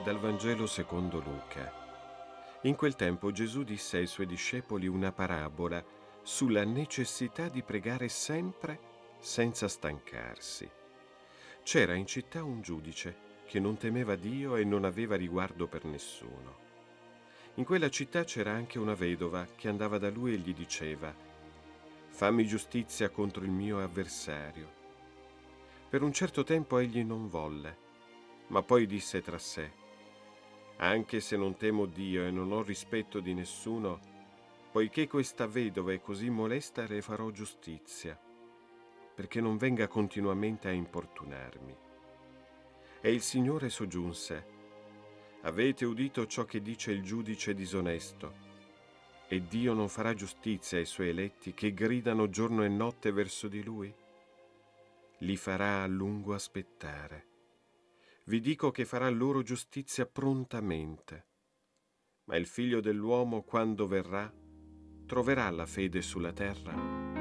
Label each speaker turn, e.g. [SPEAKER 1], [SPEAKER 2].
[SPEAKER 1] Dal Vangelo secondo Luca. In quel tempo Gesù disse ai suoi discepoli una parabola sulla necessità di pregare sempre senza stancarsi. C'era in città un giudice che non temeva Dio e non aveva riguardo per nessuno. In quella città c'era anche una vedova che andava da lui e gli diceva: «Fammi giustizia contro il mio avversario». Per un certo tempo egli non volle, ma poi disse tra sé: «Anche se non temo Dio e non ho rispetto di nessuno, poiché questa vedova è così molesta, le farò giustizia, perché non venga continuamente a importunarmi». E il Signore soggiunse: «Avete udito ciò che dice il giudice disonesto, e Dio non farà giustizia ai suoi eletti che gridano giorno e notte verso di Lui? Li farà a lungo aspettare. Vi dico che farà loro giustizia prontamente. Ma il Figlio dell'uomo, quando verrà, troverà la fede sulla terra?»